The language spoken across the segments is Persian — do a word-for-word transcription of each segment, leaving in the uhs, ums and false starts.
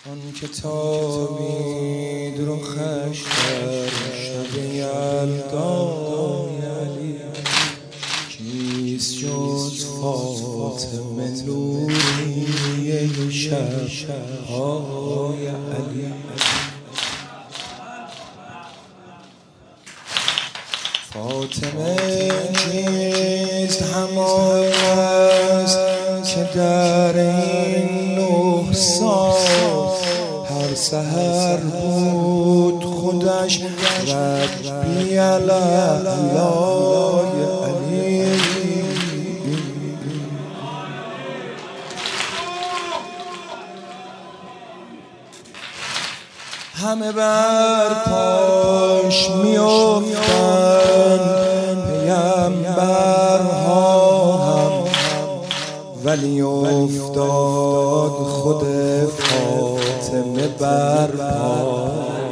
آن کتابی رخش در شب یلدای علی، کیست جز فاطمه نوری شب‌های علی. فاطمه کیست همان است که در این نه سال هر سحر بود خودش رجبی الاعلای علی. همه بر پاش می افتند پیمبرها هم، ولی افتاد خود فاطمه بر پا،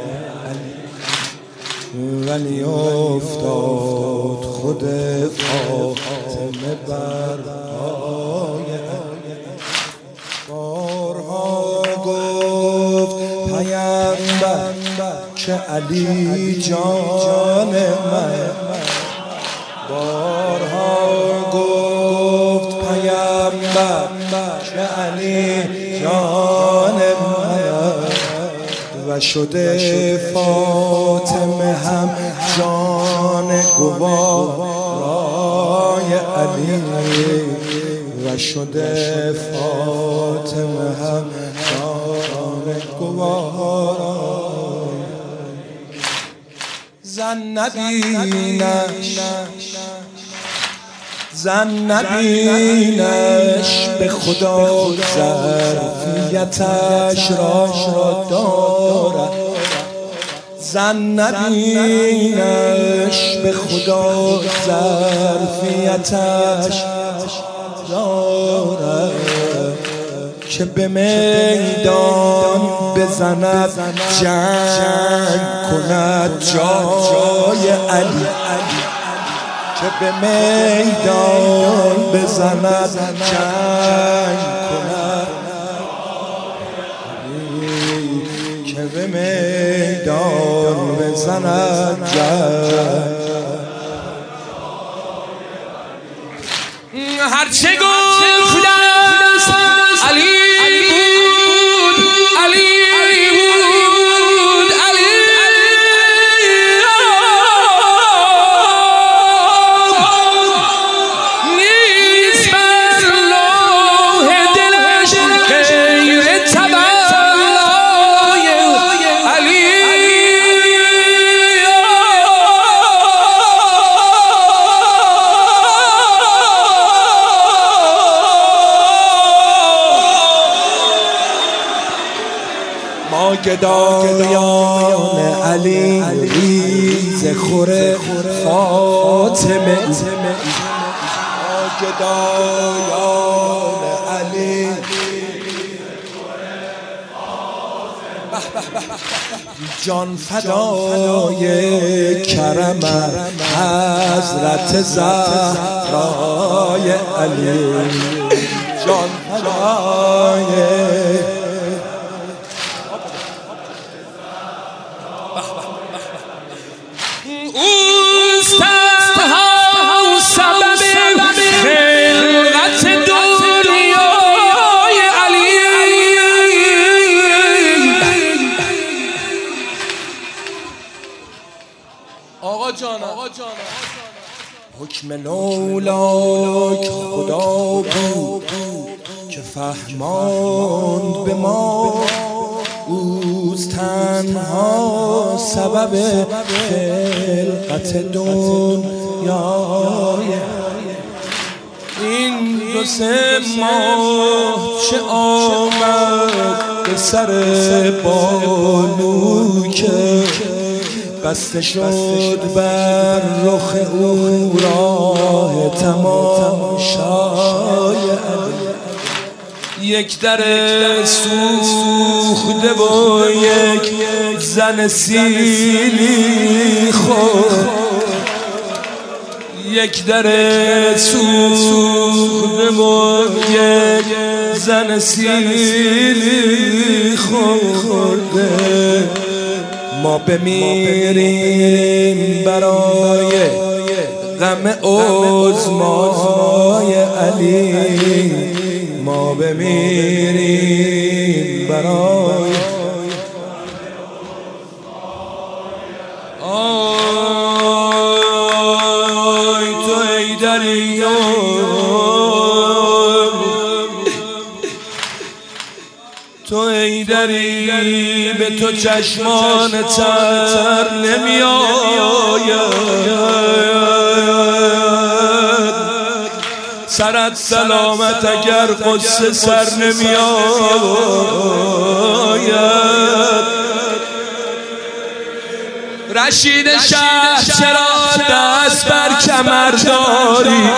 ولی افتاد خود فاطمه بر پای. بارها گفت پیامبر که علی جان من، بارها گفت پیامبر که علی جان من، و شده فاطمه هم جان گوارای علی، و شده فاطمه هم جان گوارای. زن نبینش زن نبینش به خدا ظرفیتش را دارد، زن نبینش به خدا ظرفیتش دارد، که به میدان بزند جنگ کند جای علی، که به میدان بزند جنگ کند، که به میدان بزند جنگ. هرچه گفت علی بود، علی بود، علی نیست بر لوح دلش غیر تبلای علی. ما گدایان علی ریز خور فاطمه، ما گدایان علی جان فدای کرم حضرت زهرای علی، جان فدای آقا جان. حکم لولاک خدا بود که فهماند به ما، اوست تنها سبب خلقت دنیای. این دو سه ماه چه آمد به سر بانو که بسته شد بر رخ او راه تماشای علی. یک در سوخته و یک زن سیلی خود، یک در سوخته و یک زن سیلی خود، ما بمیریم برای غم عظمای علی، ما بمیریم برای آی تو ای دریا، تو ای دری به تو چشمان تر نمی آید، سرت سلامت اگر قصه سر نمی آید. رشید شهر چرا دست بر کمر داری،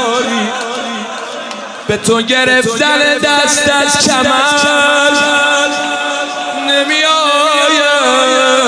به تو گرفتن دست از کمر نمی آید.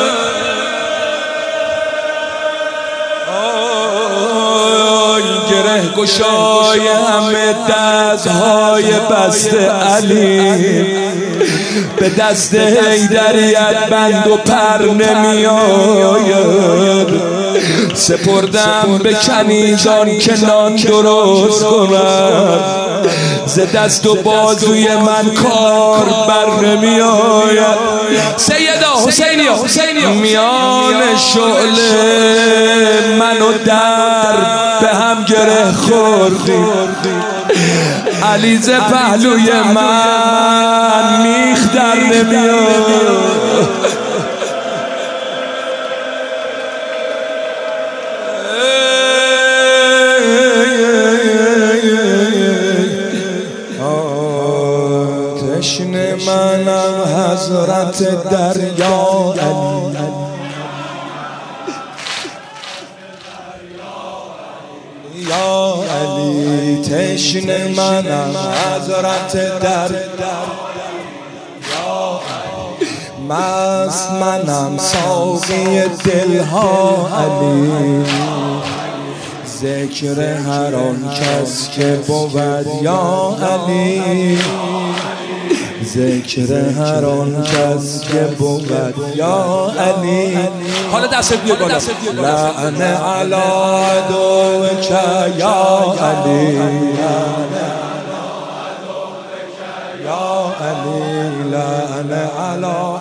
آی گره گشای همه دستهای بسته علی، به دست حیدریت بند و پر نمی آید. سپردم به کنیزان که نان درست کنند، ز دست و بازوی من کار بر نمی آید. سیدا حسینیا میان شعله من و در به هم گره خوردی، علی ز پهلوی من میخ در نمی آید. تشنه منم حضرت دریا علی، یا علی تشنه منم حضرت دریا، مست منم ساقی دلها علی، ذکر هر آن کس که بود یا علی، ذکر هر آن کس که بود یا علی. حالا دست بیار بالا. لعنه علی عدوک یا علی، یا علی لعنه علی